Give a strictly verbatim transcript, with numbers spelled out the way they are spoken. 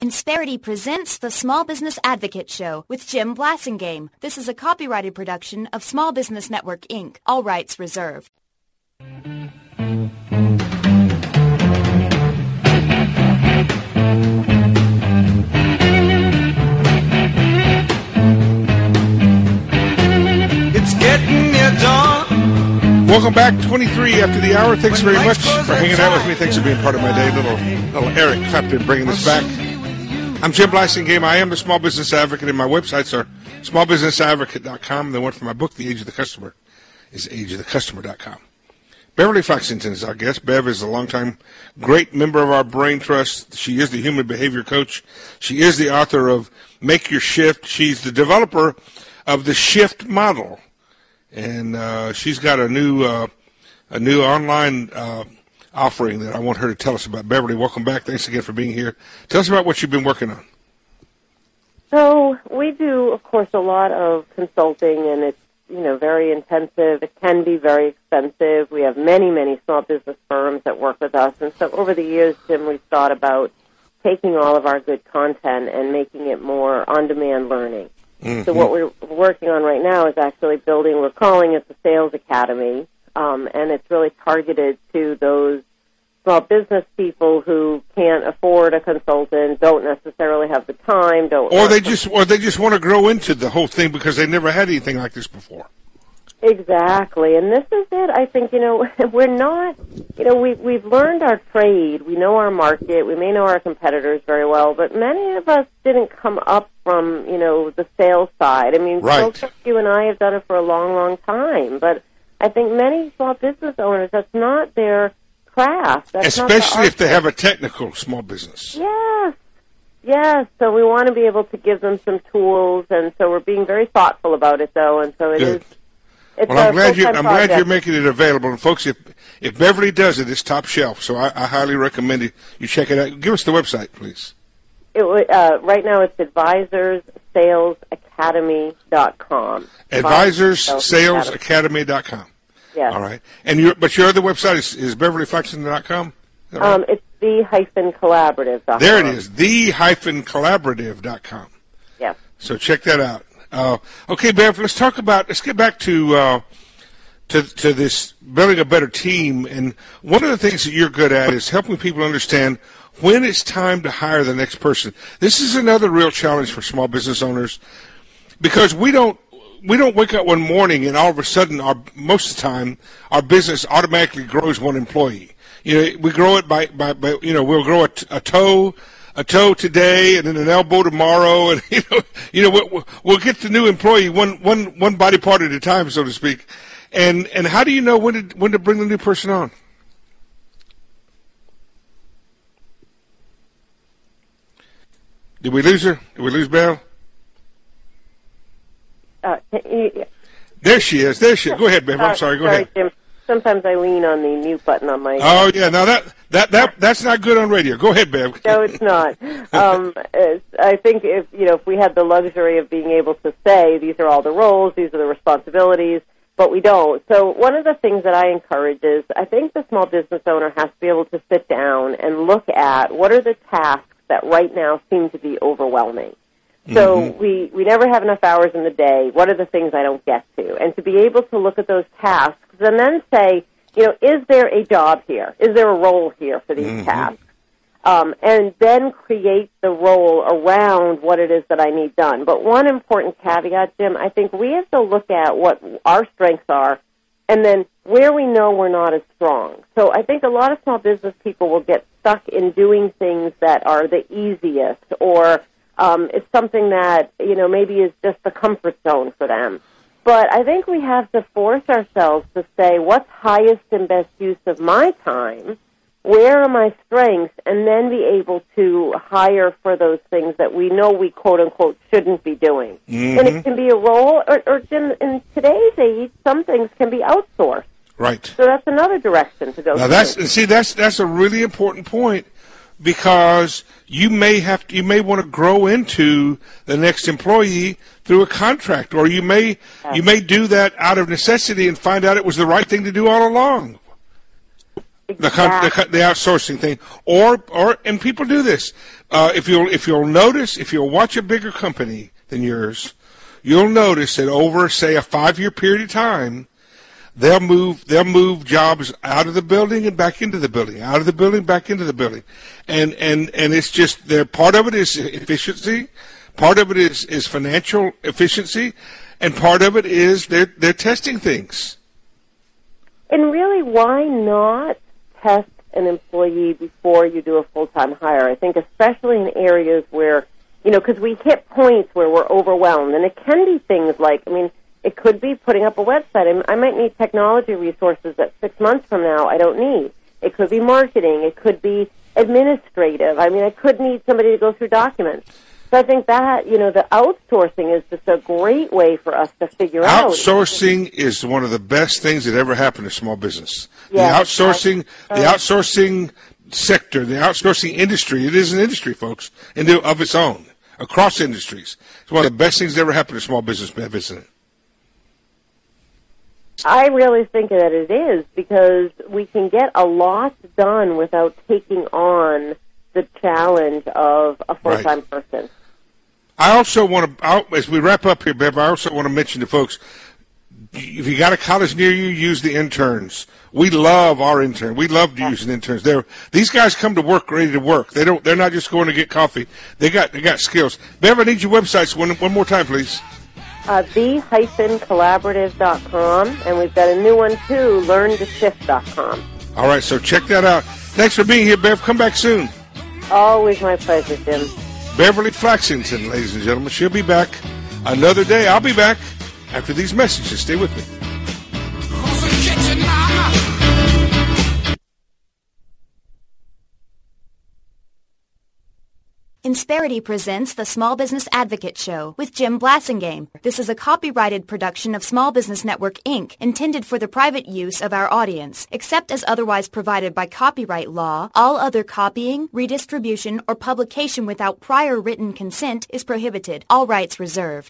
Insperity presents the Small Business Advocate Show with Jim Blasingame. This is a copyrighted production of Small Business Network, Incorporated. All rights reserved. It's getting near dawn. Welcome back, twenty-three after the hour. Thanks very much for hanging out with me. Thanks for being part of my day. Little, little Eric Clapton bringing this back. I'm Jim Blasingame. I am a small business advocate, and my websites are small business advocate dot com. The one for my book, The Age of the Customer, is age of the customer dot com. Beverly Foxington is our guest. Bev is a longtime great member of our Brain Trust. She is the human behavior coach. She is the author of Make Your Shift. She's the developer of the Shift model. And uh, she's got a new uh, a new online uh, offering that I want her to tell us about. Beverly, welcome back. Thanks again for being here. Tell us about what you've been working on. So we do, of course, a lot of consulting, and it's, you know, very intensive. It can be very expensive. We have many, many small business firms that work with us. And so over the years, Jim, we've thought about taking all of our good content and making it more on-demand learning. Mm-hmm. So what we're working on right now is actually building, we're calling it the Sales Academy, um, and it's really targeted to those small business people who can't afford a consultant, don't necessarily have the time, don't. Or they just, or they just want to grow into the whole thing because they never had anything like this before. Exactly, and this is it. I think, you know, we're not, you know, we, we've learned our trade. We know our market. We may know our competitors very well, but many of us didn't come up from, you know, the sales side. I mean, right. folks like you and I have done it for a long, long time, but I think many small business owners, that's not their craft. That's Especially not if they have a technical small business. Yes. Yes, so we want to be able to give them some tools, and so we're being very thoughtful about it, though, and so it Good. is. It's well, I'm glad you. I'm project. glad you're making it available. And folks, if if Beverly does it, it's top shelf. So I, I highly recommend it. You check it out. Give us the website, please. It, uh, right now, it's advisors sales academy dot com. advisors sales academy dot com. Yes. All right. And your but your other website is, is beverly foxington dot com. Right? Um, it's the hyphen collaborative dot com. There it is. the hyphen collaborative dot com. Yes. So check that out. Uh, okay, Bev, let's talk about, let's get back to, uh, to, to this building a better team. And one of the things that you're good at is helping people understand when it's time to hire the next person. This is another real challenge for small business owners because we don't, we don't wake up one morning and all of a sudden, our, most of the time, our business automatically grows one employee. You know, we grow it by, by, by you know, we'll grow a, a toe, a toe today, and then an elbow tomorrow, and you know, you know, we'll, we'll get the new employee one, one, one body part at a time, so to speak. And and how do you know when to when to bring the new person on? Did we lose her? Did we lose Belle? Uh, you, there she is. There she is. Go ahead, Bev. I'm sorry. Go sorry, ahead. Jim. Sometimes I lean on the mute button on my. Oh yeah, now that that that that's not good on radio. Go ahead, Bev. No, it's not. Um, it's, I think if you know if we had the luxury of being able to say these are all the roles, these are the responsibilities, but we don't. So one of the things that I encourage is I think the small business owner has to be able to sit down and look at what are the tasks that right now seem to be overwhelming. So mm-hmm. we, we never have enough hours in the day. What are the things I don't get to? And to be able to look at those tasks and then say, you know, is there a job here? Is there a role here for these mm-hmm. tasks? Um, and then create the role around what it is that I need done. But one important caveat, Jim, I think we have to look at what our strengths are and then where we know we're not as strong. So I think a lot of small business people will get stuck in doing things that are the easiest or Um, it's something that, you know, maybe is just the comfort zone for them. But I think we have to force ourselves to say, what's highest and best use of my time? Where are my strengths? And then be able to hire for those things that we know we, quote-unquote, shouldn't be doing. Mm-hmm. And it can be a role, or, or in, in today's age, some things can be outsourced. Right. So that's another direction to go. Now, that's, see, that's, that's a really important point. Because you may have to, you may want to grow into the next employee through a contract, or you may yes. you may do that out of necessity and find out it was the right thing to do all along. The, con- the, con- the outsourcing thing, or or and people do this. Uh, if you'll if you'll notice, if you'll watch a bigger company than yours, you'll notice that over say a five year period of time, they'll move they'll move jobs out of the building and back into the building, out of the building back into the building, and and and it's just there. Part of it is efficiency, part of it is is financial efficiency, and part of it is they're they're testing things. And really, why not test an employee before you do a full-time hire? I think especially in areas where, you know, because we hit points where we're overwhelmed, and it can be things like, I mean, it could be putting up a website. I might need technology resources that six months from now I don't need. It could be marketing. It could be administrative. I mean, I could need somebody to go through documents. So I think that, you know, the outsourcing is just a great way for us to figure out. Outsourcing is one of the best things that ever happened to small business. Yeah, the outsourcing, uh, the outsourcing sector, the outsourcing industry, it is an industry, folks, in of its own, across industries. It's one of the best things that ever happened to small business, isn't it? I really think that it is, because we can get a lot done without taking on the challenge of a full-time right. person. I also want to, as we wrap up here, Bev, I also want to mention to folks, if you got a college near you, use the interns. We love our intern. We love using interns. They're, these guys come to work ready to work. They don't. They're not just going to get coffee. They got they got skills. Bev, I need your websites one one more time, please. Uh, the collaborative dot com, and we've got a new one too, learn to shift dot com. All right, so check that out. Thanks for being here, Bev. Come back soon. Always my pleasure, Jim. Beverly Flaxington, ladies and gentlemen. She'll be back another day. I'll be back after these messages. Stay with me. Insperity presents the Small Business Advocate Show with Jim Blasingame. This is a copyrighted production of Small Business Network, Incorporated, intended for the private use of our audience. Except as otherwise provided by copyright law, all other copying, redistribution, or publication without prior written consent is prohibited. All rights reserved.